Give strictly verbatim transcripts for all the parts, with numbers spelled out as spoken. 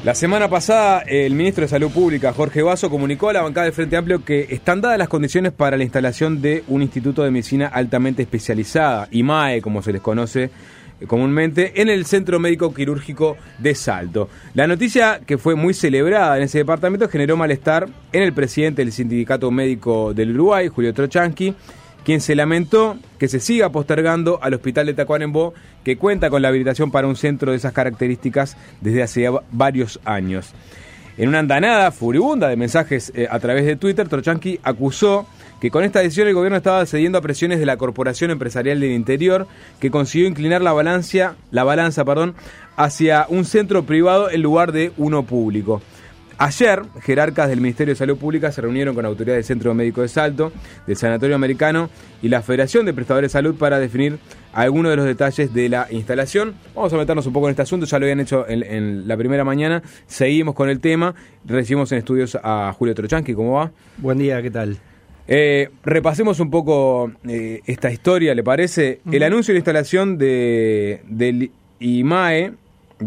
La semana pasada, el ministro de Salud Pública, Jorge Basso, comunicó a la bancada del Frente Amplio que están dadas las condiciones para la instalación de un instituto de medicina altamente especializada, I M A E, como se les conoce comúnmente, en el Centro Médico Quirúrgico de Salto. La noticia, que fue muy celebrada en ese departamento, generó malestar en el presidente del Sindicato Médico del Uruguay, Julio Trochanqui, quien se lamentó que se siga postergando al hospital de Tacuarembó, que cuenta con la habilitación para un centro de esas características desde hace varios años. En una andanada furibunda de mensajes eh, a través de Twitter, Trochanqui acusó que con esta decisión el gobierno estaba cediendo a presiones de la Corporación Empresarial del Interior, que consiguió inclinar la balanza, la balanza perdón, hacia un centro privado en lugar de uno público. Ayer, jerarcas del Ministerio de Salud Pública se reunieron con autoridades del Centro Médico de Salto, del Sanatorio Americano y la Federación de Prestadores de Salud para definir algunos de los detalles de la instalación. Vamos a meternos un poco en este asunto, ya lo habían hecho en, en la primera mañana, seguimos con el tema, recibimos en estudios a Julio Trochanqui. ¿Cómo va? Buen día, ¿qué tal? Eh, repasemos un poco eh, esta historia, ¿le parece? Uh-huh. El anuncio de la instalación de, del I M A E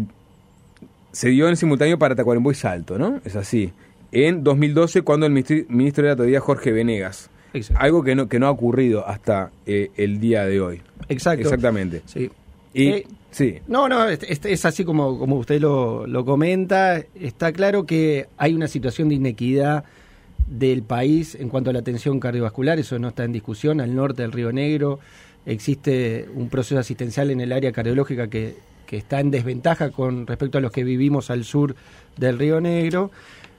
se dio en simultáneo para Tacuarembó y Salto, ¿no? Es así. En dos mil doce, cuando el ministro, ministro era todavía Jorge Venegas. Exacto. Algo que no, que no ha ocurrido hasta eh, el día de hoy. Exacto. Exactamente. Sí. Y, eh, sí. No, no, es, es así como, como usted lo, lo comenta. Está claro que hay una situación de inequidad del país en cuanto a la atención cardiovascular, eso no está en discusión. Al norte del Río Negro existe un proceso asistencial en el área cardiológica que, que está en desventaja con respecto a los que vivimos al sur del Río Negro,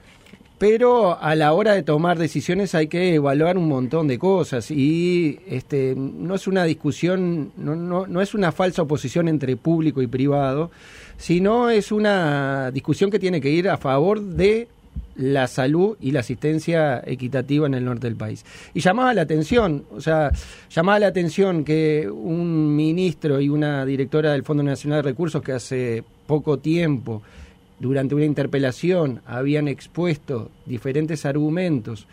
pero a la hora de tomar decisiones hay que evaluar un montón de cosas y este no es una discusión, no, no, no es una falsa oposición entre público y privado, sino es una discusión que tiene que ir a favor de la salud y la asistencia equitativa en el norte del país. Y llamaba la atención, o sea, llamaba la atención que un ministro y una directora del Fondo Nacional de Recursos que hace poco tiempo, durante una interpelación, habían expuesto diferentes argumentos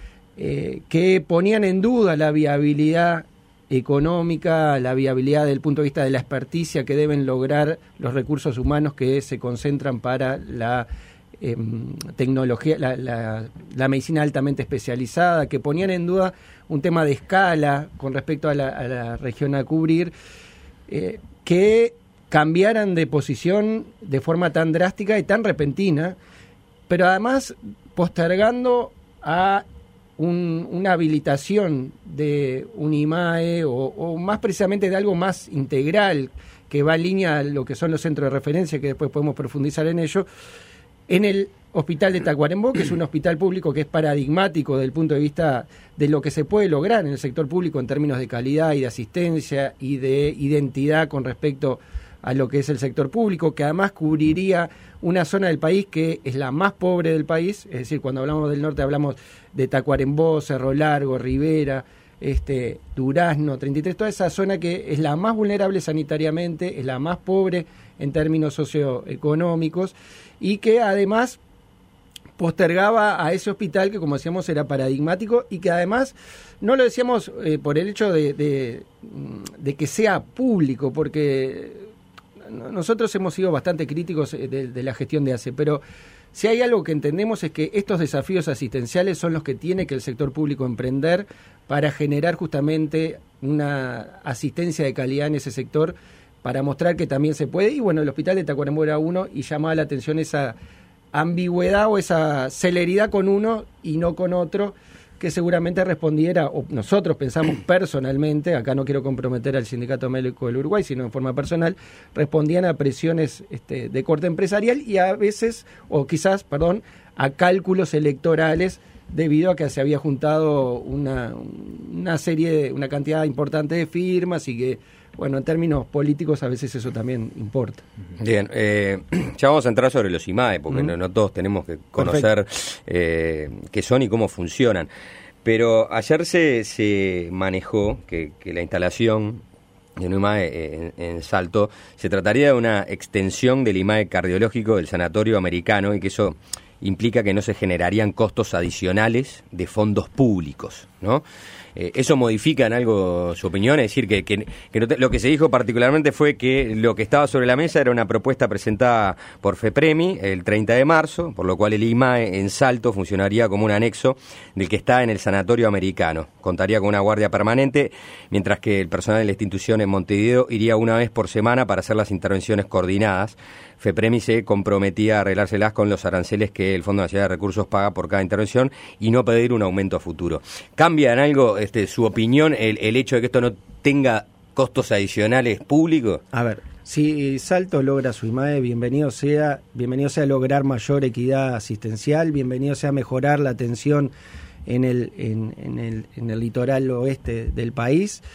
eh, que ponían en duda la viabilidad económica, la viabilidad desde el punto de vista de la experticia que deben lograr los recursos humanos que se concentran para la Eh, tecnología, la, la, la medicina altamente especializada, que ponían en duda un tema de escala con respecto a la, a la región a cubrir, eh, que cambiaran de posición de forma tan drástica y tan repentina, pero además postergando a un, una habilitación de un I M A E o, o más precisamente de algo más integral que va en línea a lo que son los centros de referencia, que después podemos profundizar en ello, en el hospital de Tacuarembó, que es un hospital público que es paradigmático desde el punto de vista de lo que se puede lograr en el sector público en términos de calidad y de asistencia y de identidad con respecto a lo que es el sector público, que además cubriría una zona del país que es la más pobre del país, es decir, cuando hablamos del norte hablamos de Tacuarembó, Cerro Largo, Rivera, este, Durazno, treinta y tres, toda esa zona que es la más vulnerable sanitariamente, es la más pobre en términos socioeconómicos y que además postergaba a ese hospital que, como decíamos, era paradigmático y que además no lo decíamos eh, por el hecho de, de, de que sea público, porque nosotros hemos sido bastante críticos de, de la gestión de A C E, pero si hay algo que entendemos es que estos desafíos asistenciales son los que tiene que el sector público emprender para generar justamente una asistencia de calidad en ese sector, para mostrar que también se puede. Y bueno, el hospital de Tacuarembó era uno y llamaba la atención esa ambigüedad o esa celeridad con uno y no con otro, que seguramente respondiera, o nosotros pensamos personalmente, acá no quiero comprometer al Sindicato Médico del Uruguay, sino en forma personal, respondían a presiones este, de corte empresarial y a veces, o quizás, perdón, a cálculos electorales debido a que se había juntado una, una serie, de, una cantidad importante de firmas y que, bueno, en términos políticos a veces eso también importa. Bien, eh, ya vamos a entrar sobre los I M A E, porque uh-huh. no, no todos tenemos que conocer eh, qué son y cómo funcionan. Pero ayer se, se manejó que, que la instalación de un I M A E en, en Salto se trataría de una extensión del I M A E cardiológico del Sanatorio Americano y que eso implica que no se generarían costos adicionales de fondos públicos, ¿no? Eh, ¿Eso modifica en algo su opinión? Es decir, que, que, que no te, lo que se dijo particularmente fue que lo que estaba sobre la mesa era una propuesta presentada por FEPREMI el treinta de marzo, por lo cual el I M A E en Salto funcionaría como un anexo del que está en el Sanatorio Americano. Contaría con una guardia permanente, mientras que el personal de la institución en Montevideo iría una vez por semana para hacer las intervenciones coordinadas. FEPREMI se comprometía a arreglárselas con los aranceles que el Fondo Nacional de Recursos paga por cada intervención y no pedir un aumento a futuro. ¿Cambia en algo este, su opinión el, el hecho de que esto no tenga costos adicionales públicos? A ver, si Salto logra su I M A E, bienvenido sea, bienvenido sea lograr mayor equidad asistencial, bienvenido sea mejorar la atención en el, en, en el, en el litoral oeste del país,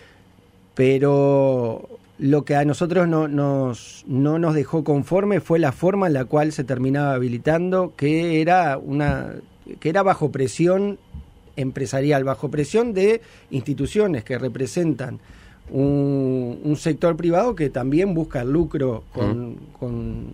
pero lo que a nosotros no nos, no nos dejó conforme fue la forma en la cual se terminaba habilitando, que era una que era bajo presión empresarial, bajo presión de instituciones que representan un, un sector privado que también busca el lucro con, mm. con,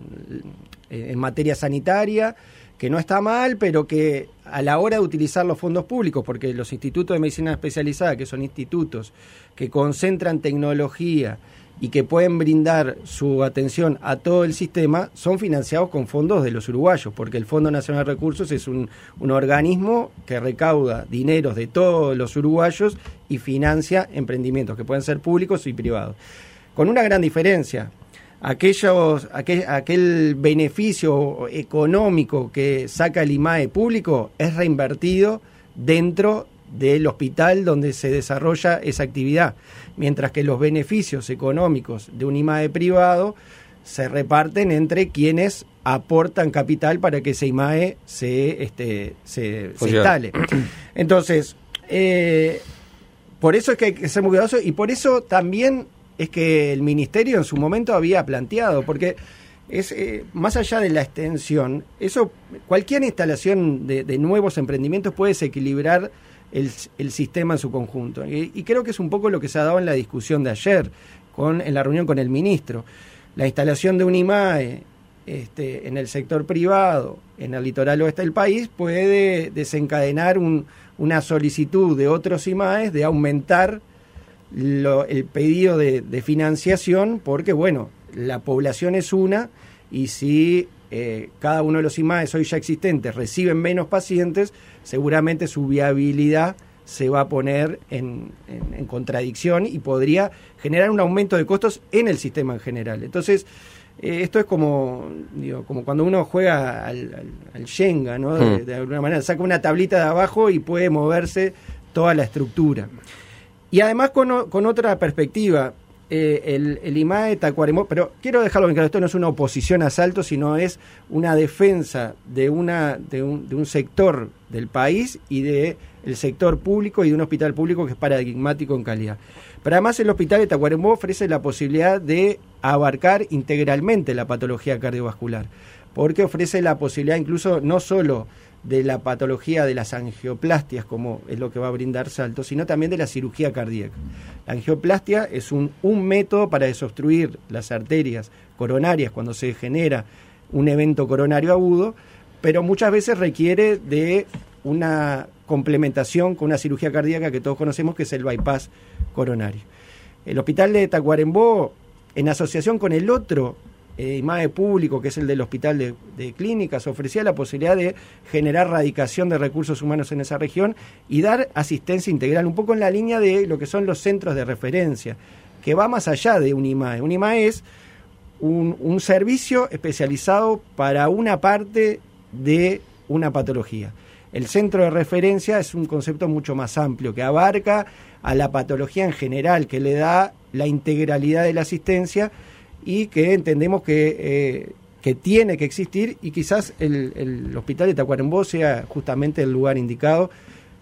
en materia sanitaria, que no está mal, pero que a la hora de utilizar los fondos públicos, porque los institutos de medicina especializada, que son institutos que concentran tecnología y que pueden brindar su atención a todo el sistema, son financiados con fondos de los uruguayos, porque el Fondo Nacional de Recursos es un, un organismo que recauda dineros de todos los uruguayos y financia emprendimientos que pueden ser públicos y privados. Con una gran diferencia, aquellos, aquel, aquel beneficio económico que saca el I M A E público es reinvertido dentro del hospital donde se desarrolla esa actividad, mientras que los beneficios económicos de un I M A E privado se reparten entre quienes aportan capital para que ese I M A E se, este, se, se instale. Entonces, eh, por eso es que hay que ser muy cuidadoso y por eso también es que el Ministerio en su momento había planteado, porque es eh, más allá de la extensión, eso cualquier instalación de, de nuevos emprendimientos puede desequilibrar El, el sistema en su conjunto. Y, y creo que es un poco lo que se ha dado en la discusión de ayer, con, en la reunión con el ministro. La instalación de un I M A E este, en el sector privado, en el litoral oeste del país, puede desencadenar un, una solicitud de otros I M A Es de aumentar lo, el pedido de, de financiación, porque, bueno, la población es una, y si eh, cada uno de los I M A Es hoy ya existentes reciben menos pacientes, seguramente su viabilidad se va a poner en, en, en contradicción y podría generar un aumento de costos en el sistema en general. Entonces, eh, esto es como digo, como cuando uno juega al, al, al Shenga, ¿no? De, Hmm. de alguna manera, saca una tablita de abajo y puede moverse toda la estructura. Y además con, con otra perspectiva, eh, el, el I M A E Tacuarembó, pero quiero dejarlo bien claro, esto no es una oposición a Salto, sino es una defensa de, una, de, un, de un sector del país y de el sector público y de un hospital público que es paradigmático en calidad. Pero además el hospital de Tacuarembó ofrece la posibilidad de abarcar integralmente la patología cardiovascular, porque ofrece la posibilidad incluso no solo de la patología de las angioplastias, como es lo que va a brindar Salto, sino también de la cirugía cardíaca. La angioplastia es un, un método para desobstruir las arterias coronarias cuando se genera un evento coronario agudo, pero muchas veces requiere de una complementación con una cirugía cardíaca que todos conocemos, que es el bypass coronario. El hospital de Tacuarembó, en asociación con el otro eh, I M A E público, que es el del Hospital de, de Clínicas, ofrecía la posibilidad de generar radicación de recursos humanos en esa región y dar asistencia integral, un poco en la línea de lo que son los centros de referencia, que va más allá de un I M A E. Un I M A E es un, un servicio especializado para una parte de una patología. El centro de referencia es un concepto mucho más amplio, que abarca a la patología en general, que le da la integralidad de la asistencia y que entendemos que, eh, que tiene que existir, y quizás el, el hospital de Tacuarembó sea justamente el lugar indicado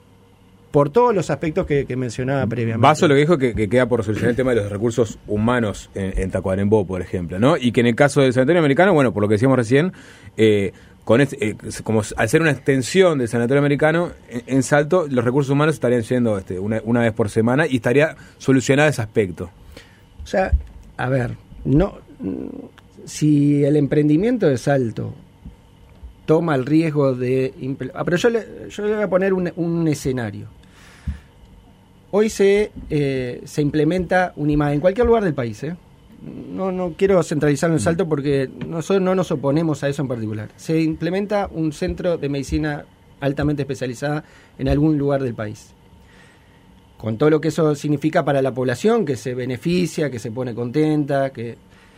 por todos los aspectos que, que mencionaba previamente. Vaso lo que dijo que, que queda por solucionar el tema de los recursos humanos en, en Tacuarembó, por ejemplo, ¿no? Y que en el caso del Sanatorio Americano, bueno, por lo que decíamos recién, eh, con este, eh, como al ser una extensión del Sanatorio Americano, en, en Salto los recursos humanos estarían yendo este, una, una vez por semana y estaría solucionado ese aspecto. O sea, a ver, no, si el emprendimiento de Salto toma el riesgo de... Impl- ah, pero yo le, yo le voy a poner un, un escenario. Hoy se, eh, se implementa un I M A E en cualquier lugar del país, ¿eh? No, no quiero centralizarlo en Salto porque nosotros no nos oponemos a eso en particular. Se implementa un centro de medicina altamente especializada en algún lugar del país. Con todo lo que eso significa para la población, que se beneficia, que se pone contenta, que...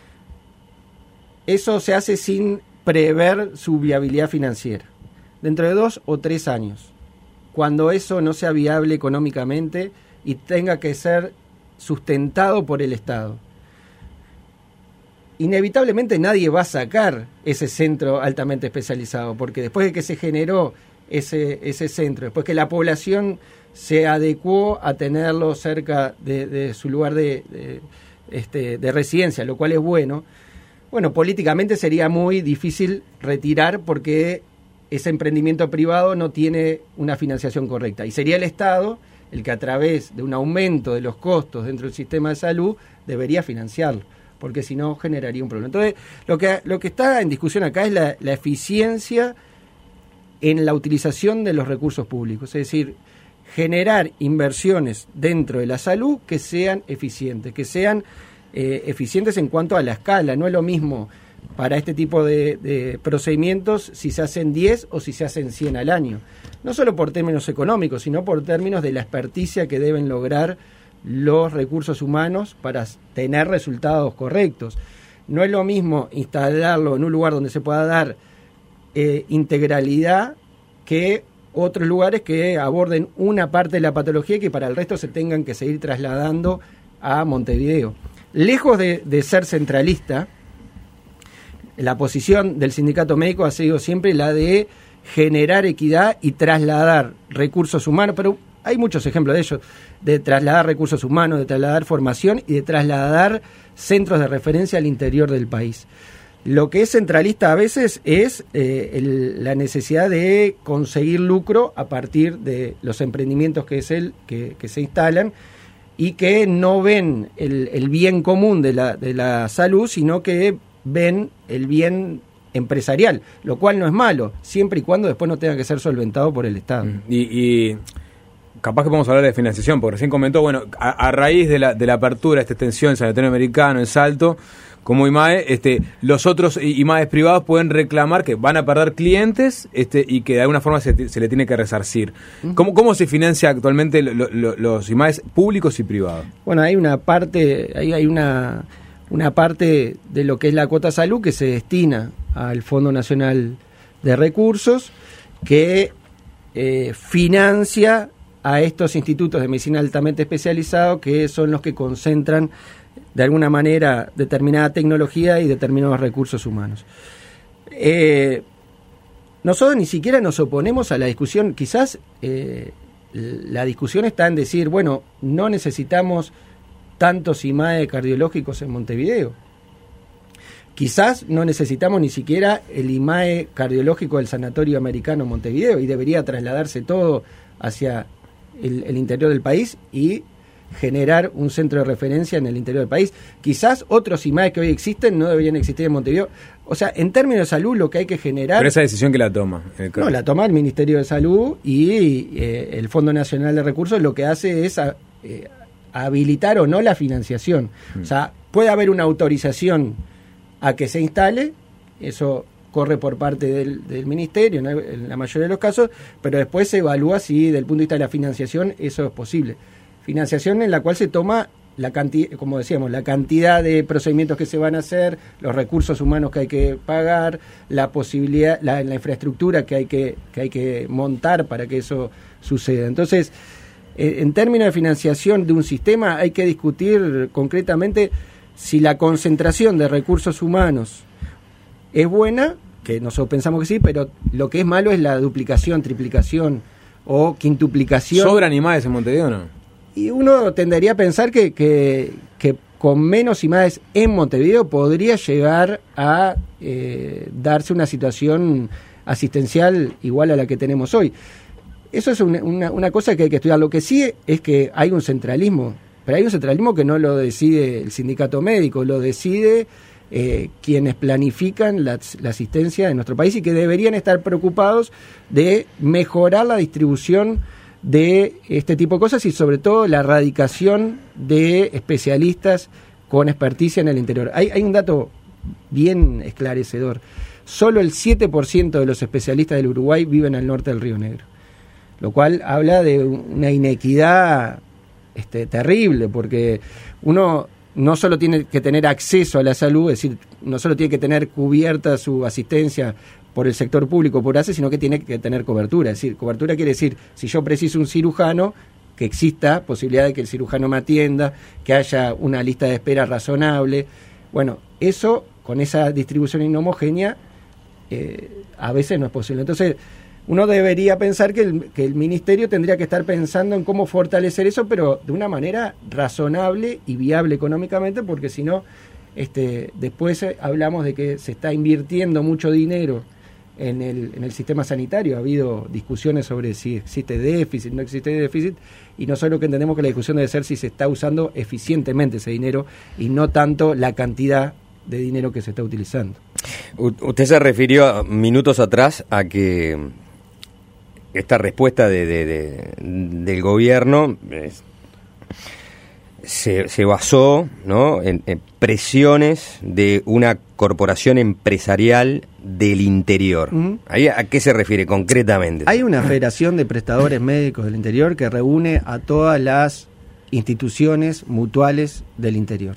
Eso se hace sin prever su viabilidad financiera. Dentro de dos o tres años, cuando eso no sea viable económicamente y tenga que ser sustentado por el Estado, inevitablemente nadie va a sacar ese centro altamente especializado, porque después de que se generó ese, ese centro, después que la población se adecuó a tenerlo cerca de, de su lugar de, de, este, de residencia, lo cual es bueno, bueno, políticamente sería muy difícil retirar porque ese emprendimiento privado no tiene una financiación correcta. Y sería el Estado el que a través de un aumento de los costos dentro del sistema de salud debería financiarlo, porque si no generaría un problema. Entonces, lo que, lo que está en discusión acá es la, la eficiencia en la utilización de los recursos públicos, es decir, generar inversiones dentro de la salud que sean eficientes, que sean eh, eficientes en cuanto a la escala. No es lo mismo para este tipo de, de procedimientos si se hacen diez o si se hacen cien al año. No solo por términos económicos, sino por términos de la experticia que deben lograr los recursos humanos para tener resultados correctos. No es lo mismo instalarlo en un lugar donde se pueda dar eh, integralidad que otros lugares que aborden una parte de la patología y que para el resto se tengan que seguir trasladando a Montevideo. Lejos de, de ser centralista, la posición del sindicato médico ha sido siempre la de generar equidad y trasladar recursos humanos, pero hay muchos ejemplos de ello, de trasladar recursos humanos, de trasladar formación y de trasladar centros de referencia al interior del país. Lo que es centralista a veces es eh, el, la necesidad de conseguir lucro a partir de los emprendimientos que, es el, que, que se instalan y que no ven el, el bien común de la, de la salud, sino que ven el bien empresarial, lo cual no es malo, siempre y cuando después no tenga que ser solventado por el Estado. Y... y... capaz que podemos hablar de financiación, porque recién comentó, bueno, a, a raíz de la, de la apertura de esta extensión en Sanatorio Americano, en Salto, como I M A E, este, los otros I M A Es privados pueden reclamar que van a perder clientes este, y que de alguna forma se, se le tiene que resarcir. Uh-huh. ¿Cómo, ¿Cómo se financia actualmente lo, lo, los I M A Es públicos y privados? Bueno, hay una parte, hay, hay una, una parte de lo que es la cuota salud que se destina al Fondo Nacional de Recursos, que eh, financia a estos institutos de medicina altamente especializados, que son los que concentran de alguna manera determinada tecnología y determinados recursos humanos. Eh, nosotros ni siquiera nos oponemos a la discusión, quizás eh, la discusión está en decir, bueno, no necesitamos tantos I M A E cardiológicos en Montevideo. Quizás no necesitamos ni siquiera el I M A E cardiológico del Sanatorio Americano en Montevideo y debería trasladarse todo hacia El, el interior del país y generar un centro de referencia en el interior del país. Quizás otros I M A E que hoy existen no deberían existir en Montevideo. O sea, en términos de salud lo que hay que generar... Pero esa decisión que la toma. No, la toma el Ministerio de Salud y eh, el Fondo Nacional de Recursos lo que hace es a, eh, habilitar o no la financiación. Mm. O sea, puede haber una autorización a que se instale, eso corre por parte del, del Ministerio en, en la mayoría de los casos, pero después se evalúa si desde el punto de vista de la financiación eso es posible. Financiación en la cual se toma la cantidad, como decíamos, la cantidad de procedimientos que se van a hacer, los recursos humanos que hay que pagar, la posibilidad, la, la infraestructura que hay que, que hay que montar para que eso suceda. Entonces, eh, en términos de financiación de un sistema hay que discutir concretamente si la concentración de recursos humanos es buena, que nosotros pensamos que sí, pero lo que es malo es la duplicación, triplicación o quintuplicación. ¿Sobran I M A Es en Montevideo o no? Y uno tendería a pensar que, que, que con menos I M A Es en Montevideo podría llegar a eh, darse una situación asistencial igual a la que tenemos hoy. Eso es una, una, una cosa que hay que estudiar. Lo que sí es que hay un centralismo, pero hay un centralismo que no lo decide el sindicato médico, lo decide eh, quienes planifican la, la asistencia de nuestro país y que deberían estar preocupados de mejorar la distribución de este tipo de cosas y sobre todo la erradicación de especialistas con experticia en el interior. Hay, hay un dato bien esclarecedor. Solo el siete por ciento de los especialistas del Uruguay viven al norte del Río Negro, lo cual habla de una inequidad este, terrible, porque uno no solo tiene que tener acceso a la salud, es decir, no solo tiene que tener cubierta su asistencia por el sector público, por A C E, sino que tiene que tener cobertura. Es decir, cobertura quiere decir, si yo preciso un cirujano, que exista posibilidad de que el cirujano me atienda, que haya una lista de espera razonable. Bueno, eso, con esa distribución inhomogénea, eh, a veces no es posible. Entonces, uno debería pensar que el, que el Ministerio tendría que estar pensando en cómo fortalecer eso, pero de una manera razonable y viable económicamente, porque si no, este, después hablamos de que se está invirtiendo mucho dinero en el, en el sistema sanitario. Ha habido discusiones sobre si existe déficit, no existe déficit, y nosotros lo que entendemos que la discusión debe ser si se está usando eficientemente ese dinero y no tanto la cantidad de dinero que se está utilizando. U- usted se refirió minutos atrás a que esta respuesta de, de, de, del gobierno es, se, se basó, ¿no?, en, en presiones de una corporación empresarial del interior. Uh-huh. ¿Ahí a qué se refiere concretamente? Hay una federación de prestadores médicos del interior que reúne a todas las instituciones mutuales del interior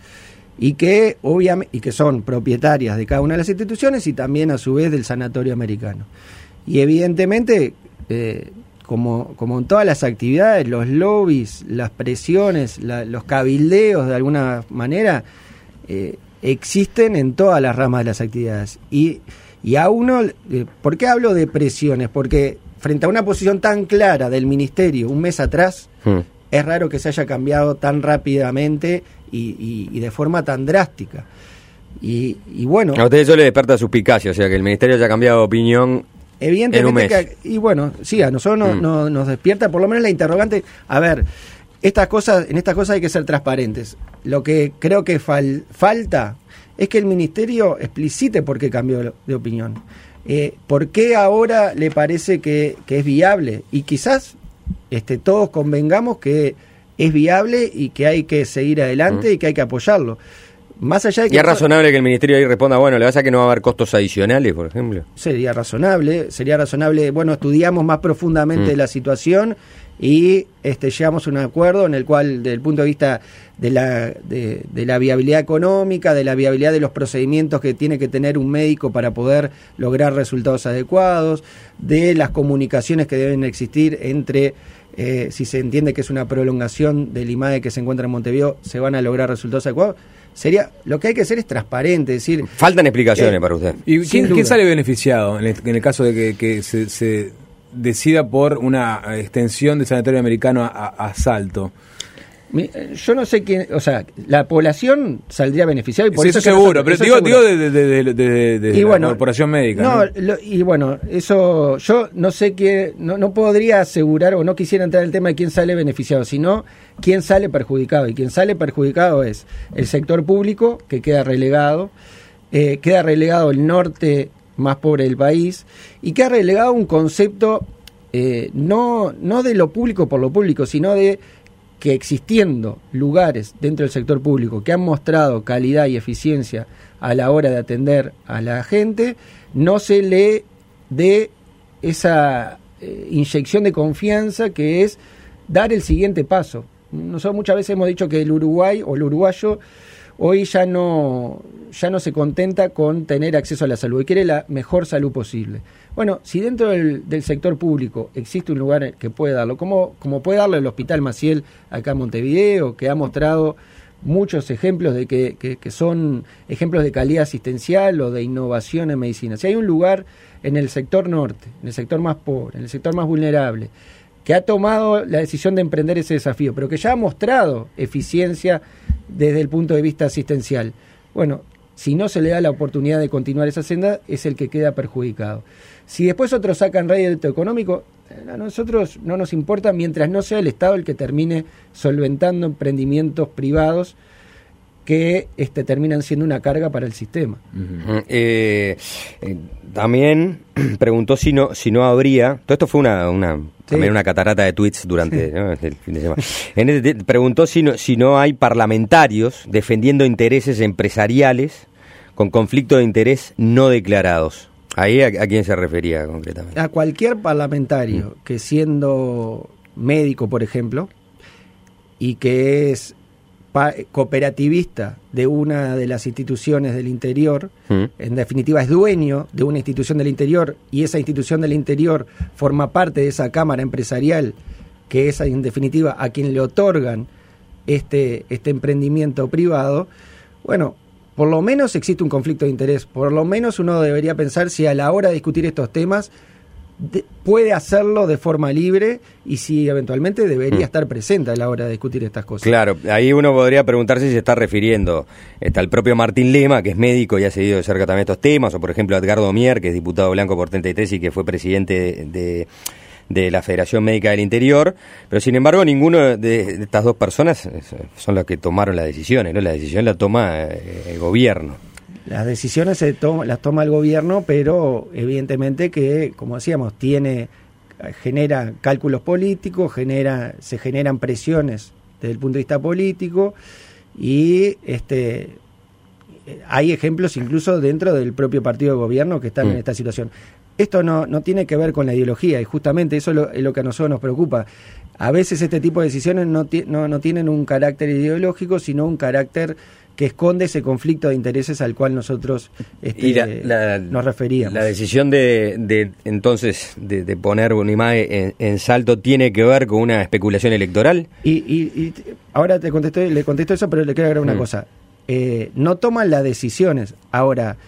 y que obviamente y que son propietarias de cada una de las instituciones y también a su vez del Sanatorio Americano. Y evidentemente, eh, como, como en todas las actividades, los lobbies, las presiones, la, los cabildeos de alguna manera eh, existen en todas las ramas de las actividades. Y, y a uno, eh, ¿por qué hablo de presiones? Porque frente a una posición tan clara del Ministerio un mes atrás, hmm. es raro que se haya cambiado tan rápidamente y, y, y de forma tan drástica. Y, y bueno... A usted eso le desperta suspicacia, o sea, que el Ministerio haya cambiado de opinión... Evidentemente, que, y bueno, sí, a nosotros no, mm. no, nos despierta por lo menos la interrogante. A ver, estas cosas, en estas cosas hay que ser transparentes. Lo que creo que fal, falta es que el Ministerio explicite por qué cambió de opinión. Eh, ¿Por qué ahora le parece que, que es viable? Y quizás este, todos convengamos que es viable y que hay que seguir adelante mm. y que hay que apoyarlo. Más allá de que ¿Y es razonable que el Ministerio ahí responda, bueno, le pasa que no va a haber costos adicionales, por ejemplo? Sería razonable, sería razonable, bueno, estudiamos más profundamente mm. la situación y este, llegamos a un acuerdo en el cual, desde el punto de vista de la, de, de la viabilidad económica, de la viabilidad de los procedimientos que tiene que tener un médico para poder lograr resultados adecuados, de las comunicaciones que deben existir entre... Eh, si se entiende que es una prolongación del IMAE que se encuentra en Montevideo, se van a lograr resultados adecuados. Sería, lo que hay que hacer es transparente, es decir... Faltan explicaciones eh, para usted. ¿Y quién, quién sale beneficiado en el, en el caso de que, que se, se decida por una extensión del Sanatorio Americano a, a Salto? Yo no sé quién, o sea, la población saldría beneficiada y por sí, eso, eso seguro, pero eso digo, seguro. digo de, de, de, de, de y la bueno, corporación médica. No, ¿no? Lo, y bueno, eso yo no sé qué, no, no podría asegurar o no quisiera entrar en el tema de quién sale beneficiado, sino quién sale perjudicado. Y quien sale perjudicado es el sector público, que queda relegado, eh, queda relegado el norte más pobre del país, y queda relegado un concepto eh, no, no de lo público por lo público, sino de que existiendo lugares dentro del sector público que han mostrado calidad y eficiencia a la hora de atender a la gente, no se le dé esa eh, inyección de confianza que es dar el siguiente paso. Nosotros muchas veces hemos dicho que el Uruguay o el uruguayo hoy ya no, ya no se contenta con tener acceso a la salud y quiere la mejor salud posible. Bueno, si dentro del, del sector público existe un lugar que puede darlo, como, como puede darlo el Hospital Maciel acá en Montevideo, que ha mostrado muchos ejemplos de que, que, que son ejemplos de calidad asistencial o de innovación en medicina. Si hay un lugar en el sector norte, en el sector más pobre, en el sector más vulnerable, que ha tomado la decisión de emprender ese desafío, pero que ya ha mostrado eficiencia desde el punto de vista asistencial, bueno, si no se le da la oportunidad de continuar esa senda, es el que queda perjudicado. Si después otros sacan rédito económico, a nosotros no nos importa mientras no sea el Estado el que termine solventando emprendimientos privados que este, terminan siendo una carga para el sistema. Uh-huh. eh, eh, también preguntó si no si no habría, todo esto fue una, una sí. también una catarata de tweets durante sí. ¿no? el fin de semana. En este, preguntó si no, si no hay parlamentarios defendiendo intereses empresariales con conflicto de interés no declarados. ¿Ahí a, a quién se refería concretamente? A cualquier parlamentario mm. que siendo médico, por ejemplo, y que es cooperativista de una de las instituciones del interior, mm. en definitiva es dueño de una institución del interior y esa institución del interior forma parte de esa cámara empresarial que es en definitiva a quien le otorgan este, este emprendimiento privado, bueno, por lo menos existe un conflicto de interés, por lo menos uno debería pensar si a la hora de discutir estos temas De, puede hacerlo de forma libre y si eventualmente debería mm. estar presente a la hora de discutir estas cosas. Claro, ahí uno podría preguntarse si se está refiriendo está el propio Martín Lema, que es médico y ha seguido de cerca también estos temas, o por ejemplo a Edgardo Mier, que es diputado blanco por treinta y tres y que fue presidente de, de, de la Federación Médica del Interior, pero sin embargo ninguno de, de estas dos personas son las que tomaron las decisiones, ¿no? La decisión la toma eh, el gobierno. Las decisiones se to- las toma el gobierno, pero evidentemente que, como decíamos, tiene genera cálculos políticos, genera se generan presiones desde el punto de vista político y este hay ejemplos incluso dentro del propio partido de gobierno que están mm. en esta situación. Esto no, no tiene que ver con la ideología y justamente eso es lo, es lo que a nosotros nos preocupa. A veces este tipo de decisiones no, ti- no, no tienen un carácter ideológico, sino un carácter que esconde ese conflicto de intereses al cual nosotros este, la, la, nos referíamos. La decisión de, de entonces de, de poner Unimae en, en Salto tiene que ver con una especulación electoral. Y, y, y ahora te contesto, le contesto eso, pero le quiero agregar una mm. cosa. Eh, no toman las decisiones. Ahora,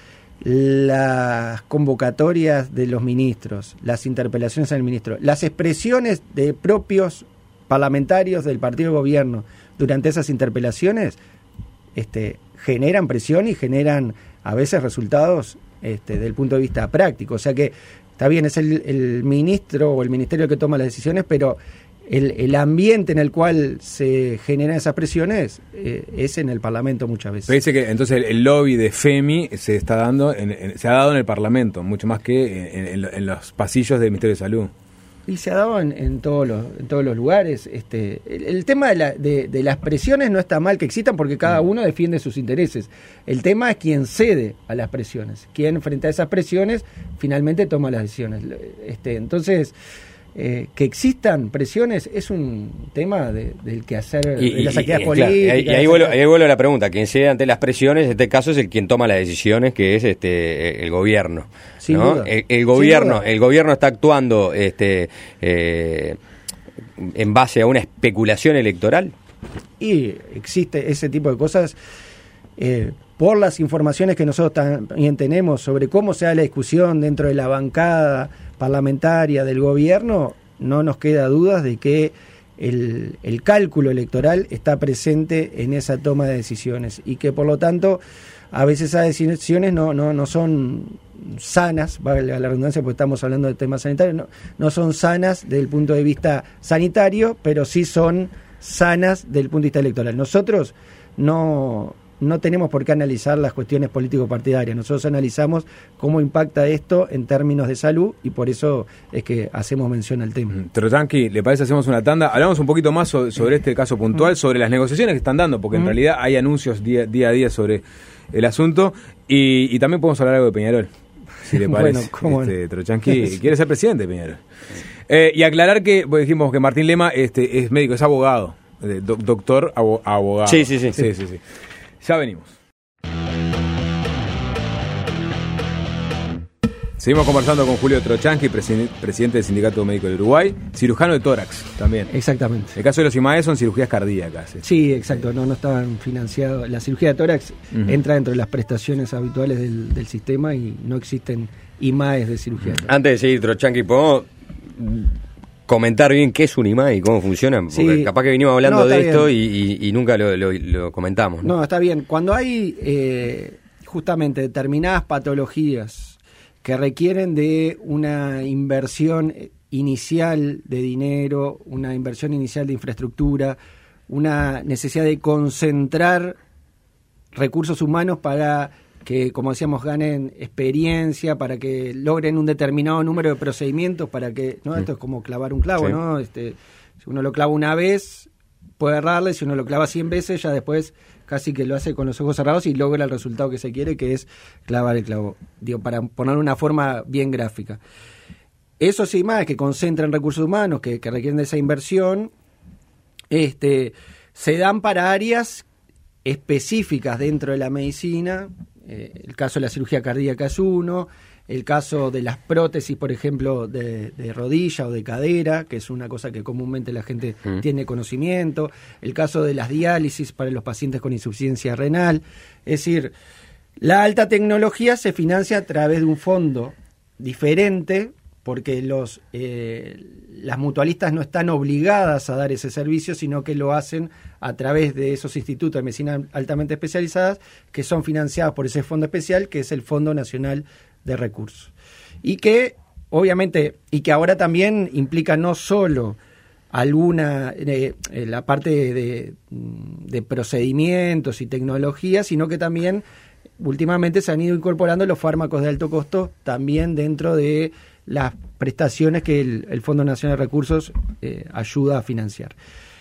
las convocatorias de los ministros, las interpelaciones al ministro, las expresiones de propios parlamentarios del partido de gobierno durante esas interpelaciones Este, generan presión y generan a veces resultados este, desde el punto de vista práctico. O sea que está bien, es el, el ministro o el ministerio que toma las decisiones, pero el, el ambiente en el cual se generan esas presiones eh, es en el Parlamento muchas veces. Pero dice que entonces el, el lobby de FEMI se está dando en, en, se ha dado en el Parlamento, mucho más que en, en, en los pasillos del Ministerio de Salud. Y se ha dado en, en, todos, los, en todos los lugares. Este, el, el tema de, la, de, de las presiones no está mal que existan porque cada uno defiende sus intereses. El tema es quién cede a las presiones, quién frente a esas presiones finalmente toma las decisiones. Este, entonces, eh, que existan presiones es un tema de, del quehacer, y, de las y, actividades y, políticas. Claro, y ahí, vuelvo, ahí vuelvo a la pregunta, quien cede ante las presiones, en este caso es el quien toma las decisiones, que es este el gobierno. ¿no? El, el gobierno el gobierno está actuando este eh, en base a una especulación electoral. Y existe ese tipo de cosas eh, por las informaciones que nosotros también tenemos sobre cómo se da la discusión dentro de la bancada parlamentaria del gobierno, no nos queda dudas de que el, el cálculo electoral está presente en esa toma de decisiones y que por lo tanto a veces esas decisiones no, no, no son sanas, valga la redundancia porque estamos hablando de temas sanitarios, no, no son sanas desde el punto de vista sanitario, pero sí son sanas desde el punto de vista electoral. Nosotros no, no tenemos por qué analizar las cuestiones político-partidarias, nosotros analizamos cómo impacta esto en términos de salud y por eso es que hacemos mención al tema. Troyanqui, ¿le parece hacemos una tanda? Hablamos un poquito más sobre, sobre este caso puntual, sobre las negociaciones que están dando, porque en mm. realidad hay anuncios día, día a día sobre el asunto y, y también podemos hablar algo de Peñarol, si le parece. Bueno, ¿cómo este, Troyanqui quiere ser presidente de Peñarol. Eh, y aclarar que, pues dijimos que Martín Lema este, es médico, es abogado, eh, do, doctor abo, abogado. Sí, sí, sí. sí, sí, sí. Ya venimos. Seguimos conversando con Julio Troyanqui, preside, presidente del Sindicato Médico de Uruguay, cirujano de tórax también. Exactamente. El caso de los IMAE son cirugías cardíacas. ¿sí? Sí, exacto, no, no estaban financiados. La cirugía de tórax uh-huh. entra dentro de las prestaciones habituales del, del sistema y no existen IMAEs de cirugía de tórax. Antes de seguir, Troyanqui, ¿podemos comentar bien qué es un IMAE y cómo funciona? Porque sí. capaz que venimos hablando no, de bien. esto y, y, y nunca lo, lo, lo comentamos. ¿no? no, está bien. Cuando hay eh, justamente determinadas patologías que requieren de una inversión inicial de dinero, una inversión inicial de infraestructura, una necesidad de concentrar recursos humanos para que, como decíamos, ganen experiencia, para que logren un determinado número de procedimientos, para que, ¿no? Esto es como clavar un clavo, sí. ¿no? Este, si uno lo clava una vez, puede errarle, si uno lo clava cien veces, ya después casi que lo hace con los ojos cerrados y logra el resultado que se quiere, que es clavar el clavo. Digo, para poner una forma bien gráfica. Eso sí más, que concentran recursos humanos, que, que requieren de esa inversión, este, se dan para áreas específicas dentro de la medicina. Eh, el caso de la cirugía cardíaca es uno, el caso de las prótesis, por ejemplo, de, de rodilla o de cadera, que es una cosa que comúnmente la gente mm. tiene conocimiento, el caso de las diálisis para los pacientes con insuficiencia renal. Es decir, la alta tecnología se financia a través de un fondo diferente, porque los eh, las mutualistas no están obligadas a dar ese servicio, sino que lo hacen a través de esos institutos de medicina altamente especializadas que son financiados por ese fondo especial, que es el Fondo Nacional de Recursos. Y que, obviamente, y que ahora también implica no solo alguna, eh, la parte de, de, de procedimientos y tecnología, sino que también últimamente se han ido incorporando los fármacos de alto costo también dentro de las prestaciones que el, el Fondo Nacional de Recursos eh, ayuda a financiar.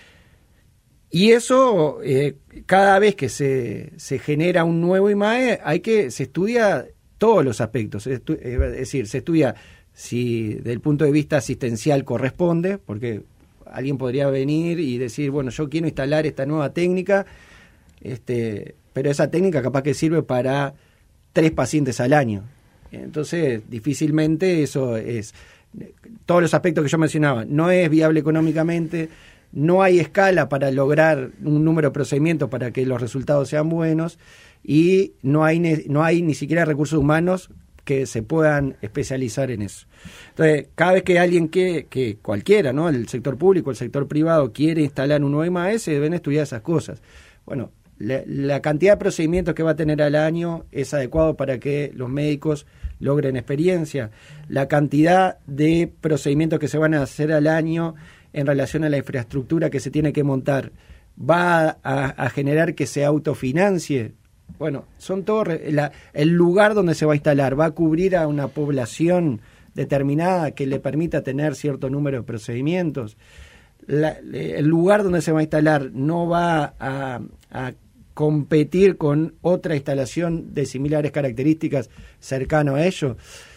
Y eso, eh, cada vez que se, se genera un nuevo I M A E, hay que, se estudia todos los aspectos. Es, es decir, se estudia si desde el punto de vista asistencial corresponde, porque alguien podría venir y decir, bueno, yo quiero instalar esta nueva técnica, este, pero esa técnica capaz que sirve para tres pacientes al año. Entonces, difícilmente eso es, todos los aspectos que yo mencionaba, no es viable económicamente, no hay escala para lograr un número de procedimientos para que los resultados sean buenos y no hay, no hay ni siquiera recursos humanos que se puedan especializar en eso. Entonces, cada vez que alguien que, que cualquiera, ¿no? El sector público, el sector privado quiere instalar un nuevo I M A E, se deben estudiar esas cosas. Bueno, La, la cantidad de procedimientos que va a tener al año es adecuado para que los médicos logren experiencia. La cantidad de procedimientos que se van a hacer al año en relación a la infraestructura que se tiene que montar va a, a generar que se autofinancie. Bueno, son todos la, el lugar donde se va a instalar va a cubrir a una población determinada que le permita tener cierto número de procedimientos. La, el lugar donde se va a instalar no va a, a competir con otra instalación de similares características cercano a ello.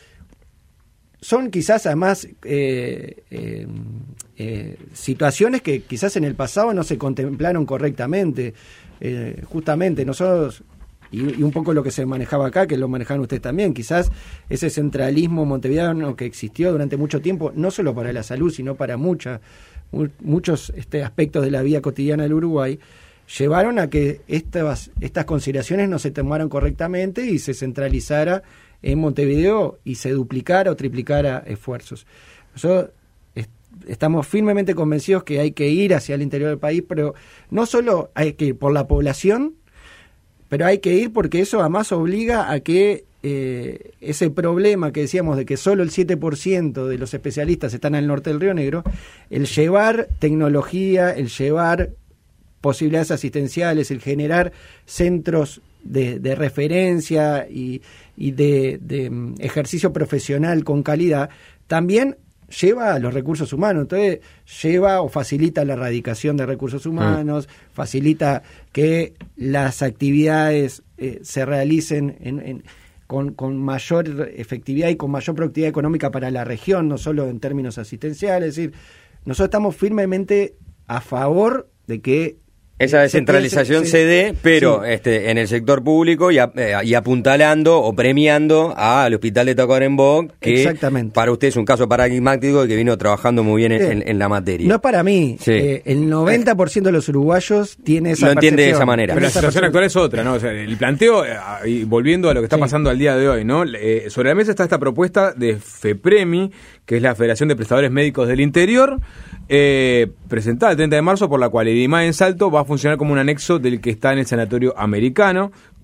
Son quizás además eh, eh, eh, situaciones que quizás en el pasado no se contemplaron correctamente. Eh, justamente nosotros, y, y un poco lo que se manejaba acá, que lo manejaban ustedes también, quizás ese centralismo montevideano que existió durante mucho tiempo, no solo para la salud, sino para mucha, mu- muchos este, aspectos de la vida cotidiana del Uruguay, llevaron a que estas, estas consideraciones no se tomaran correctamente y se centralizara en Montevideo y se duplicara o triplicara esfuerzos. Nosotros est- estamos firmemente convencidos que hay que ir hacia el interior del país, pero no solo hay que ir por la población, pero hay que ir porque eso además obliga a que eh, ese problema que decíamos de que solo el siete por ciento de los especialistas están al norte del Río Negro, el llevar tecnología, el llevar posibilidades asistenciales, el generar centros de, de referencia y, y de, de ejercicio profesional con calidad, también lleva a los recursos humanos. Entonces lleva o facilita la erradicación de recursos humanos, mm. facilita que las actividades eh, se realicen en, en, con, con mayor efectividad y con mayor productividad económica para la región, no solo en términos asistenciales. Es decir, nosotros estamos firmemente a favor de que esa descentralización se, se, se dé, pero sí. este, en el sector público y, a, eh, y apuntalando o premiando al Hospital de Tacuarembó, que para usted es un caso paradigmático y que vino trabajando muy bien en, en, en la materia. No es para mí. Sí. Eh, el noventa por ciento de los uruguayos tiene esa Lo entiende de esa manera. Pero la situación actual es otra, ¿no? O sea, el planteo, y volviendo a lo que está sí. pasando al día de hoy, ¿no? Eh, sobre la mesa está esta propuesta de FEPREMI, que es la Federación de Prestadores Médicos del Interior, eh, presentada el treinta de marzo, por la cual el I M A E en Salto va a funcionar como un anexo del que está en el Sanatorio Americano.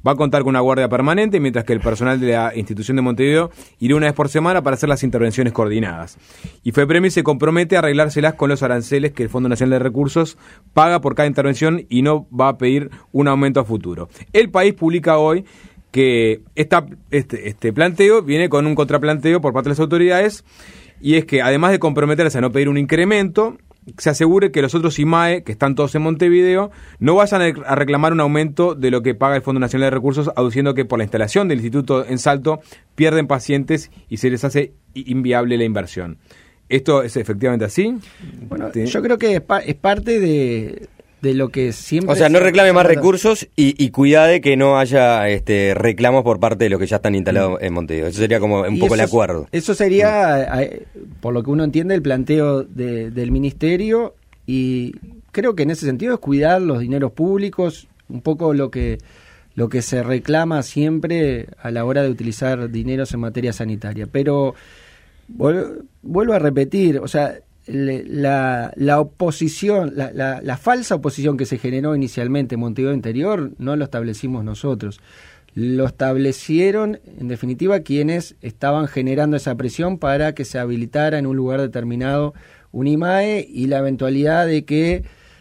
Va a contar con una guardia permanente, mientras que el personal de la institución de Montevideo irá una vez por semana para hacer las intervenciones coordinadas. Y FEPREMI se compromete a arreglárselas con los aranceles que el Fondo Nacional de Recursos paga por cada intervención y no va a pedir un aumento a futuro. El País publica hoy que esta, este, este planteo viene con un contraplanteo por parte de las autoridades, y es que además de comprometerse a no pedir un incremento, se asegure que los otros I M A E, que están todos en Montevideo, no vayan a reclamar un aumento de lo que paga el Fondo Nacional de Recursos, aduciendo que por la instalación del instituto en Salto pierden pacientes y se les hace inviable la inversión. ¿Esto es efectivamente así? Bueno, ¿sí? Yo creo que es, pa- es parte de, de lo que siempre... O sea, no se reclame más recuerda. recursos y, y cuidade que no haya este, reclamos por parte de los que ya están instalados en Montevideo. Eso sería como un Y poco el eso, acuerdo. Eso sería, eh, por lo que uno entiende, el planteo de, del Ministerio, y creo que en ese sentido es cuidar los dineros públicos, un poco lo que, lo que se reclama siempre a la hora de utilizar dineros en materia sanitaria. Pero vuelvo, vuelvo a repetir, o sea, le, la, la oposición, la, la, la falsa oposición que se generó inicialmente en Montevideo Interior no lo establecimos nosotros. Lo establecieron, en definitiva, quienes estaban generando esa presión para que se habilitara en un lugar determinado un I M A E y la eventualidad de que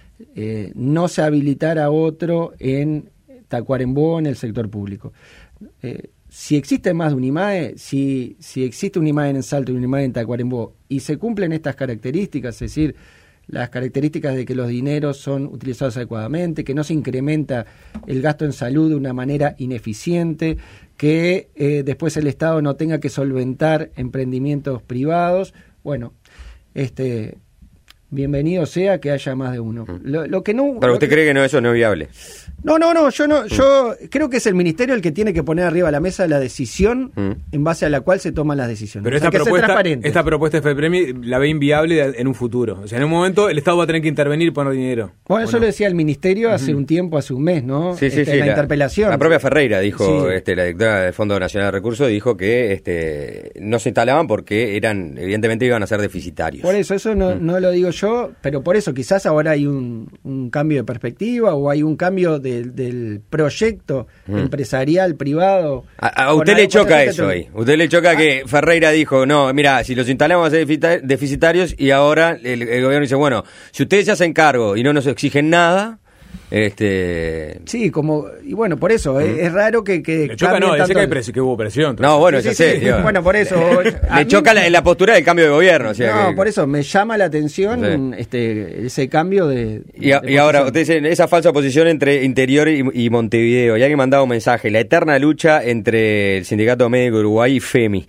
eh, no se habilitara otro en Tacuarembó, en el sector público. Eh, si existe más de un I M A E, si, si existe un I M A E en Salto y un I M A E en Tacuarembó, y se cumplen estas características, es decir, las características de que los dineros son utilizados adecuadamente, que no se incrementa el gasto en salud de una manera ineficiente, que eh, después el Estado no tenga que solventar emprendimientos privados, bueno, este bienvenido sea que haya más de uno. Lo, lo que no, Pero lo usted que, cree que no, eso no es viable. No, no, no, yo no, yo creo que es el ministerio el que tiene que poner arriba de la mesa la decisión Mm. en base a la cual se toman las decisiones. Pero O sea, esta hay que ser propuesta, transparente. esta propuesta de FEPREMI la ve inviable de- en un futuro. O sea, en un momento el Estado va a tener que intervenir y poner dinero. Bueno, eso ¿O no? lo decía el ministerio hace un tiempo, hace un mes, ¿no? Sí, sí, Este, sí. la, interpelación. La propia Ferreira dijo, Sí. este, la directora del Fondo Nacional de Recursos, dijo que este, no se instalaban porque eran, evidentemente iban a ser deficitarios. Por eso, eso no, Mm. no lo digo yo, pero por eso quizás ahora hay un, un cambio de perspectiva o hay un cambio del- del proyecto Mm. empresarial, privado. A, a Con usted algo- le choca con eso algo- ahí. Usted le choca Ah. que Ferreira dijo, no, mira, si los instalamos va a ser deficita- deficitarios, y ahora el, el gobierno dice, bueno, si ustedes se hacen cargo y no nos exigen nada, este... Sí, como, y bueno, por eso, es, es raro que... que Le choca, cambie no, dice tanto que, hay el- presi- que hubo presión. No, bueno, Sí, ya sí, sé. sí. digo. Bueno, por eso. a Le mí- choca la, la postura del cambio de gobierno. O sea, No, que- por eso me llama la atención Sí. este ese cambio de... Y, a- de y ahora, posición. ustedes dicen, esa falsa oposición entre Interior y, y Montevideo. Y alguien mandaba un mensaje, la eterna lucha entre el Sindicato Médico de Uruguay y FEMI.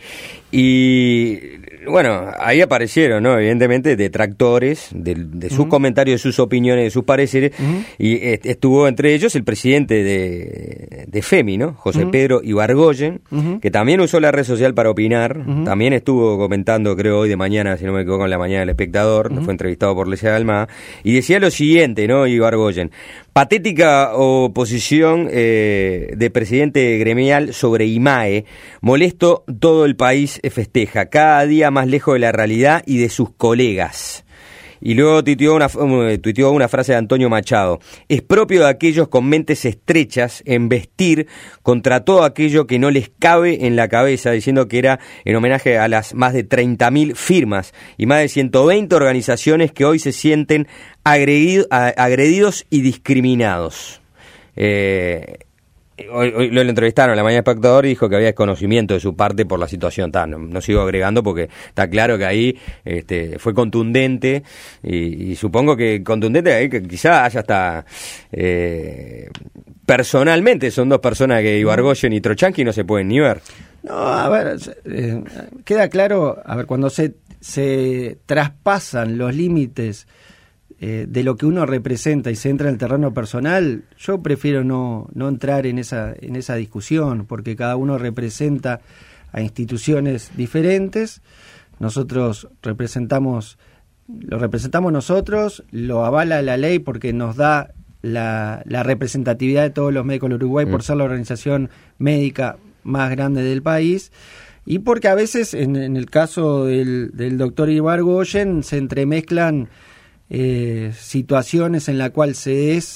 Y bueno, ahí aparecieron, ¿no? Evidentemente, detractores de, de sus Ujú. comentarios, de sus opiniones, de sus pareceres. Ujú. Y eh, estuvo entre ellos el presidente de, de FEMI, ¿no? José Ujú. Pedro Ibargoyen, Ujú. que también usó la red social para opinar. Ujú. También estuvo comentando, creo, hoy de mañana, si no me equivoco, en la mañana del Espectador. Ujú. Fue entrevistado por Lesia Dalma. Y decía lo siguiente, ¿no? Ibargoyen. Patética oposición eh, de presidente gremial sobre I M A E. Molesto, todo el país festeja. Cada día más lejos de la realidad y de sus colegas. Y luego tuiteó una, um, tuiteó una frase de Antonio Machado. Es propio de aquellos con mentes estrechas embestir contra todo aquello que no les cabe en la cabeza, diciendo que era en homenaje a las más de treinta mil firmas y más de ciento veinte organizaciones que hoy se sienten agredido, a, agredidos y discriminados. Eh... Hoy, hoy lo entrevistaron en la mañana del Espectador y dijo que había desconocimiento de su parte por la situación. Ta, no, no sigo agregando porque está claro que ahí este, fue contundente y, y supongo que contundente ahí que quizá haya hasta eh, personalmente son dos personas que Ibargoyen y Trochanqui no se pueden ni ver. No, a ver, eh, queda claro, a ver, cuando se, se traspasan los límites eh, de lo que uno representa y se entra en el terreno personal, yo prefiero no, no entrar en esa, en esa discusión, porque cada uno representa a instituciones diferentes. Nosotros representamos, lo representamos nosotros, lo avala la ley porque nos da la, la representatividad de todos los médicos del Uruguay por ser la organización médica más grande del país, y porque a veces en, en el caso del, del doctor Ibargoyen se entremezclan eh, situaciones en la cual se es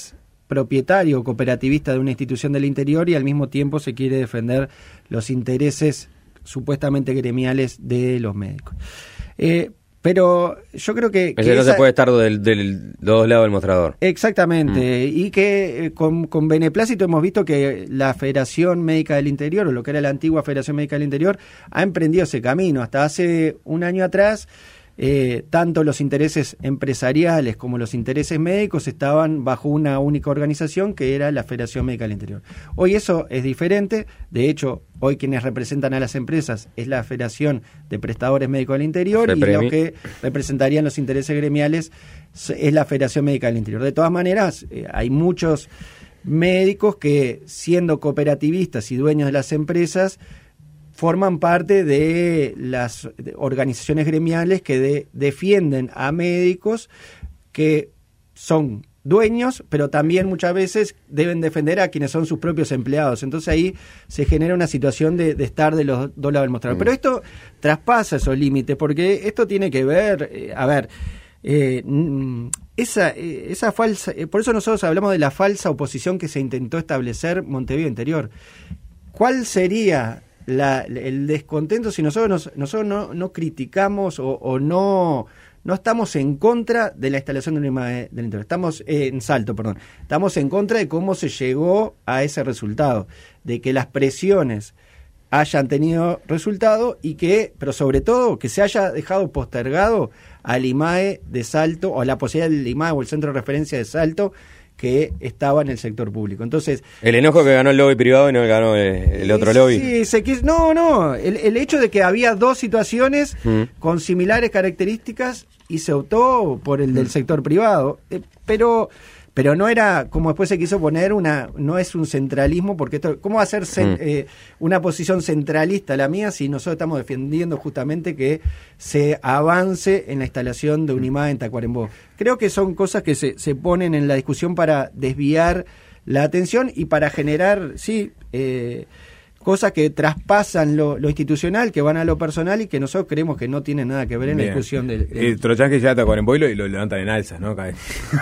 propietario o cooperativista de una institución del interior y al mismo tiempo se quiere defender los intereses supuestamente gremiales de los médicos. Eh, pero yo creo que... que esa, no se puede estar del, del, de los lados del mostrador. Exactamente, mm. y que eh, con, con beneplácito hemos visto que la Federación Médica del Interior, o lo que era la antigua Federación Médica del Interior, ha emprendido ese camino. Hasta hace un año atrás, eh, tanto los intereses empresariales como los intereses médicos estaban bajo una única organización que era la Federación Médica del Interior. Hoy eso es diferente, de hecho, hoy quienes representan a las empresas es la Federación de Prestadores Médicos del Interior y los que representarían los intereses gremiales es la Federación Médica del Interior. De todas maneras, eh, hay muchos médicos que, siendo cooperativistas y dueños de las empresas, forman parte de las organizaciones gremiales que de, defienden a médicos que son dueños, pero también muchas veces deben defender a quienes son sus propios empleados. Entonces ahí se genera una situación de, de estar de los dos lados del mostrador. Mm. Pero esto traspasa esos límites, porque esto tiene que ver, eh, a ver, eh, esa, esa falsa, eh, por eso nosotros hablamos de la falsa oposición que se intentó establecer Montevideo Interior. ¿Cuál sería La, el descontento si nosotros nos, nosotros no, no criticamos o, o no no estamos en contra de la instalación de un IMAE del interior, estamos eh, en Salto, perdón, estamos en contra de cómo se llegó a ese resultado, de que las presiones hayan tenido resultado y que, pero sobre todo, que se haya dejado postergado al IMAE de Salto o a la posibilidad del IMAE o el centro de referencia de Salto que estaba en el sector público. Entonces, el enojo que ganó el lobby privado y no ganó el, el otro lobby. Sí, se quiso, no, no, el, el hecho de que había dos situaciones mm. con similares características y se optó por el del sector privado, eh, pero pero no era, como después se quiso poner, una no es un centralismo, porque esto, ¿cómo va a ser cent, mm. eh, una posición centralista la mía si nosotros estamos defendiendo justamente que se avance en la instalación de un IMAE en Tacuarembó? Creo que son cosas que se, se ponen en la discusión para desviar la atención y para generar, sí, eh, cosas que traspasan lo, lo institucional, que van a lo personal y que nosotros creemos que no tienen nada que ver en Bien. la discusión del... del... El Trochán que llega a Tacuarembó y lo, y lo levantan en alzas, ¿no? Cae.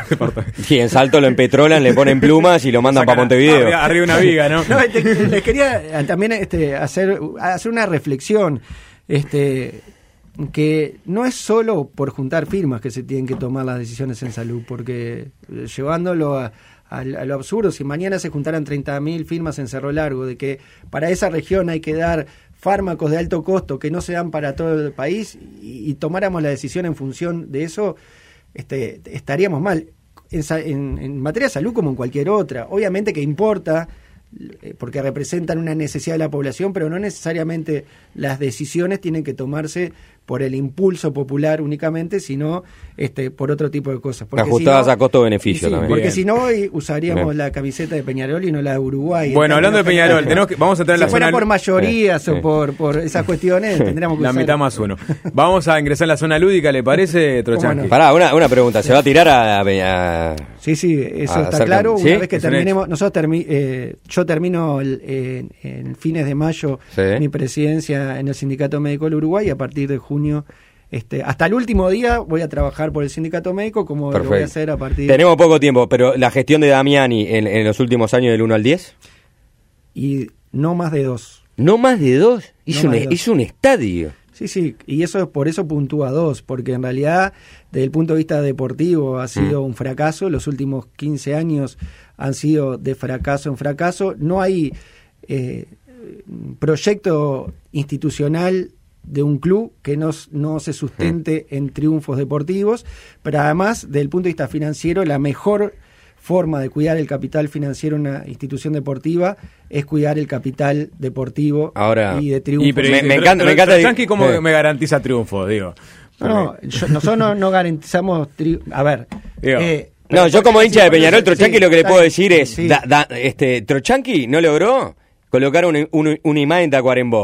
Y en Salto lo empetrolan, le ponen plumas y lo mandan para Montevideo. Arriba, arriba una viga, ¿no? No, este, les quería también este, hacer, hacer una reflexión, este... que no es solo por juntar firmas que se tienen que tomar las decisiones en salud, porque llevándolo a, a, a lo absurdo, si mañana se juntaran treinta mil firmas en Cerro Largo, de que para esa región hay que dar fármacos de alto costo que no se dan para todo el país y, y tomáramos la decisión en función de eso, este, estaríamos mal. En, en, en materia de salud como en cualquier otra, obviamente que importa, porque representan una necesidad de la población, pero no necesariamente las decisiones tienen que tomarse por el impulso popular únicamente, sino este por otro tipo de cosas. Porque ajustadas si no, a costo-beneficio sí, también. Porque Bien. si no, usaríamos Bien. la camiseta de Peñarol y no la de Uruguay. Bueno, hablando de Peñarol, tenemos que, vamos a entrar en si la fuera zona... por mayorías sí. o por, por esas cuestiones, tendríamos que la usar... mitad más uno. Vamos a ingresar en la zona lúdica, ¿le parece, Trochanqui? No? Pará, una, una pregunta, ¿se va a tirar a... a sí, sí, eso está claro. Una ¿sí? vez que terminemos, nosotros termi, eh, yo termino el, eh, en fines de mayo ¿sí? mi presidencia en el Sindicato Médico del Uruguay y a partir de junio... Este, hasta el último día voy a trabajar por el sindicato médico como Perfecto. Lo voy a hacer a partir... Tenemos poco tiempo, pero la gestión de Damiani en, en los últimos años del uno al diez... Y no más de dos. ¿No más de dos? Hizo, no un, dos. hizo un estadio. Sí, sí, y eso por eso puntúa dos, porque en realidad desde el punto de vista deportivo ha sido mm. un fracaso. Los últimos quince años han sido de fracaso en fracaso. No hay eh, proyecto institucional de un club que no, no se sustente mm. en triunfos deportivos, pero además, desde el punto de vista financiero, la mejor forma de cuidar el capital financiero en una institución deportiva es cuidar el capital deportivo Ahora, y de triunfos. Y pero, me, me encanta, me encanta. Trochanqui, ¿cómo eh. me garantiza triunfo? Digo. No, no, yo, nosotros no, no garantizamos tri- a ver, eh, no, yo como hincha de Peñarol, Trochanqui sí, lo que le puedo decir es, sí. da, da, este, Trochanqui no logró colocar un, un, un imagen en Tacuarembó.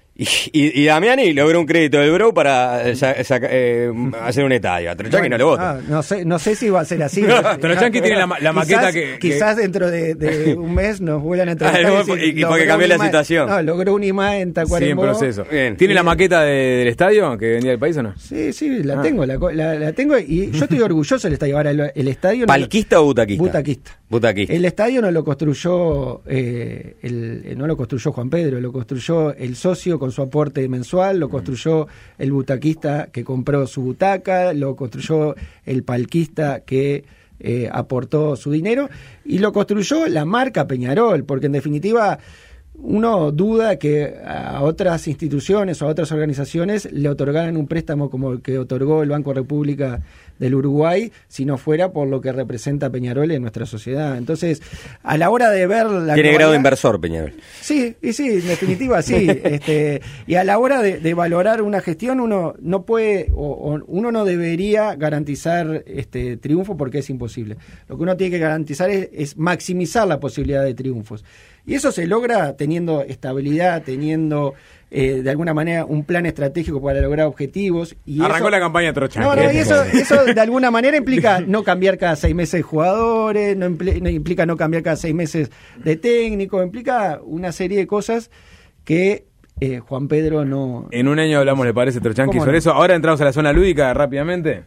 Y, y, y Damiani logró un crédito del Brou para sa, sa, eh, hacer un estadio. A Trochanqui bueno, no le vota. Ah, no sé, no sé si va a ser así. No, Trochanqui tiene la, la maqueta quizás, que, que... Quizás dentro de, de un mes nos vuelvan a entrevistar. Ah, y, y porque cambió la situación. No, logró un I M A en Tacuarembó. Sí, en proceso. Bien. ¿Tiene Bien. la maqueta de, del estadio que vendía el país o no? Sí, sí, la ah. tengo, la, la, la tengo y yo estoy orgulloso del estadio. Ahora, el, el estadio... ¿Palquista no, o butaquista? Butaquista. Butaquista. El estadio no lo construyó eh, el, no lo construyó Juan Pedro, lo construyó el socio con su aporte mensual, lo construyó el butaquista que compró su butaca, lo construyó el palquista que eh, aportó su dinero y lo construyó la marca Peñarol, porque en definitiva uno duda que a otras instituciones o a otras organizaciones le otorgaran un préstamo como el que otorgó el Banco República del Uruguay si no fuera por lo que representa Peñarol en nuestra sociedad. Entonces, a la hora de ver la... Tiene grado de inversor Peñarol. Sí, y sí, en definitiva sí. este, y a la hora de, de valorar una gestión uno no puede o, o uno no debería garantizar este triunfo porque es imposible. Lo que uno tiene que garantizar es, es maximizar la posibilidad de triunfos. Y eso se logra teniendo estabilidad, teniendo eh, de alguna manera un plan estratégico para lograr objetivos. Y Arrancó eso, la campaña Trochanqui. No, no, y eso, eso de alguna manera implica no cambiar cada seis meses jugadores, no, impl- no implica no cambiar cada seis meses de técnico, implica una serie de cosas que eh, Juan Pedro no... En un año hablamos, ¿le parece, Trochanqui, sobre no? eso? Ahora entramos a la zona lúdica rápidamente.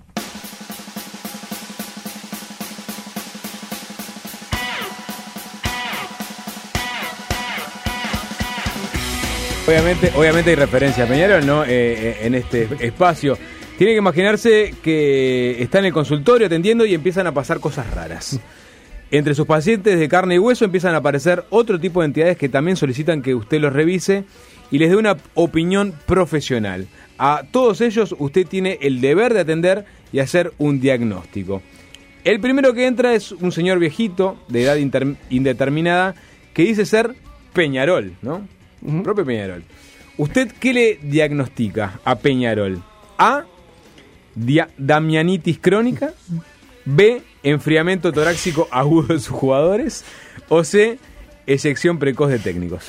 Obviamente, obviamente hay referencia a Peñarol, ¿no? Eh, en este espacio. Tiene que imaginarse que está en el consultorio atendiendo y empiezan a pasar cosas raras. Entre sus pacientes de carne y hueso empiezan a aparecer otro tipo de entidades que también solicitan que usted los revise y les dé una opinión profesional. A todos ellos usted tiene el deber de atender y hacer un diagnóstico. El primero que entra es un señor viejito de edad inter- indeterminada que dice ser Peñarol, ¿no? Uh-huh. Propio Peñarol. ¿Usted qué le diagnostica a Peñarol? A, dia- damianitis crónica. B, enfriamiento torácico agudo de sus jugadores. O C, eyección precoz de técnicos.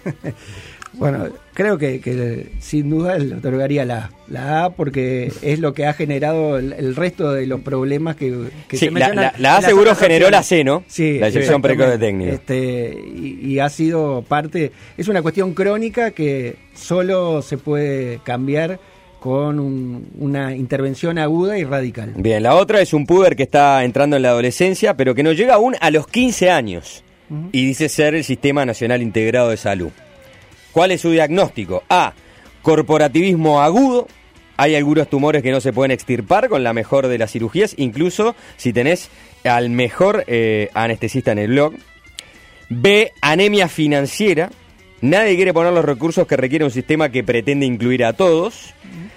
Bueno, creo que, que sin duda le otorgaría la, la A porque es lo que ha generado el, el resto de los problemas que, que sí, se mencionan. La, la, la A seguro generó la C, ¿no? Sí, la eyección precoz de técnicos. Este, y, y ha sido parte, es una cuestión crónica que solo se puede cambiar con un, una intervención aguda y radical. Bien, la otra es un puber que está entrando en la adolescencia, pero que no llega aún a los quince años uh-huh. y dice ser el Sistema Nacional Integrado de Salud. ¿Cuál es su diagnóstico? A, corporativismo agudo. Hay algunos tumores que no se pueden extirpar con la mejor de las cirugías, incluso si tenés al mejor eh, anestesista en el blog. B, anemia financiera. Nadie quiere poner los recursos que requiere un sistema que pretende incluir a todos.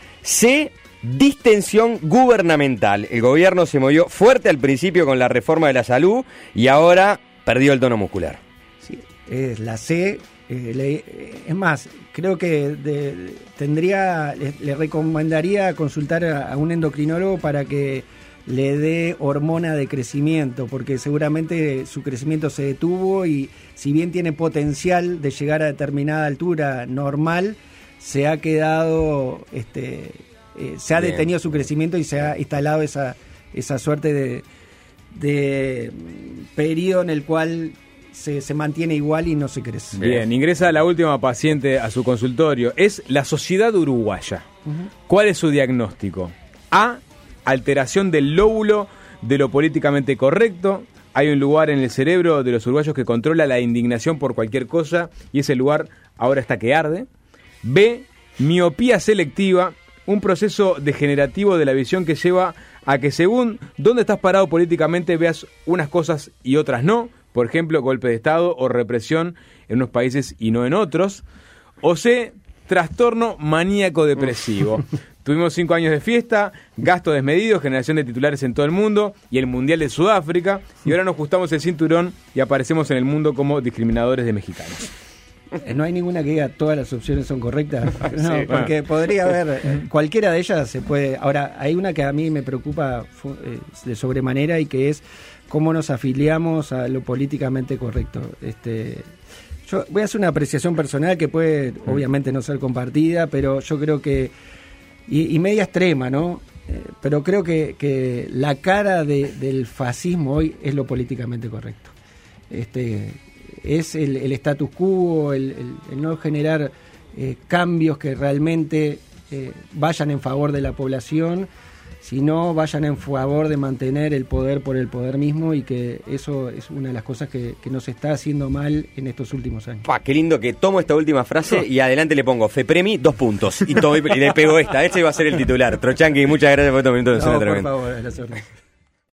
C, distensión gubernamental. El gobierno se movió fuerte al principio con la reforma de la salud y ahora perdió el tono muscular. Sí, es la C. Eh, le, eh, es más, creo que de, tendría, le, le recomendaría consultar a, a un endocrinólogo para que le dé hormona de crecimiento, porque seguramente su crecimiento se detuvo y si bien tiene potencial de llegar a determinada altura normal, se ha quedado, este, eh, se ha bien. detenido su crecimiento y se ha instalado esa, esa suerte de, de periodo en el cual Se, se mantiene igual y no se crece. Bien, ingresa la última paciente a su consultorio. Es la Sociedad Uruguaya. Uh-huh. ¿Cuál es su diagnóstico? A, alteración del lóbulo de lo políticamente correcto. Hay un lugar en el cerebro de los uruguayos que controla la indignación por cualquier cosa y ese lugar ahora está que arde. B, miopía selectiva, un proceso degenerativo de la visión que lleva a que según dónde estás parado políticamente veas unas cosas y otras no. Por ejemplo, golpe de Estado o represión en unos países y no en otros. O C, trastorno maníaco-depresivo. Tuvimos cinco años de fiesta, gasto desmedido, generación de titulares en todo el mundo y el Mundial de Sudáfrica. Y ahora nos ajustamos el cinturón y aparecemos en el mundo como discriminadores de mexicanos. No hay ninguna que diga todas las opciones son correctas. No, sí, porque bueno. podría haber, cualquiera de ellas se puede. Ahora, hay una que a mí me preocupa eh, de sobremanera y que es cómo nos afiliamos a lo políticamente correcto. Este, Yo voy a hacer una apreciación personal que puede, mm. obviamente, no ser compartida, pero yo creo que, y, y media extrema, ¿no? Eh, pero creo que, que la cara de, del fascismo hoy es lo políticamente correcto. Este, es el, el status quo, el, el, el no generar eh, cambios que realmente eh, vayan en favor de la población, sino vayan en favor de mantener el poder por el poder mismo, y que eso es una de las cosas que, que nos está haciendo mal en estos últimos años. Pa, qué lindo que tomo esta última frase y adelante le pongo Fepremi, dos puntos, y, todo, y le pego esta. Este va a ser el titular. Trochanqui, muchas gracias por estos minutos de No, Zona Tremenda. Por favor, a las órdenes.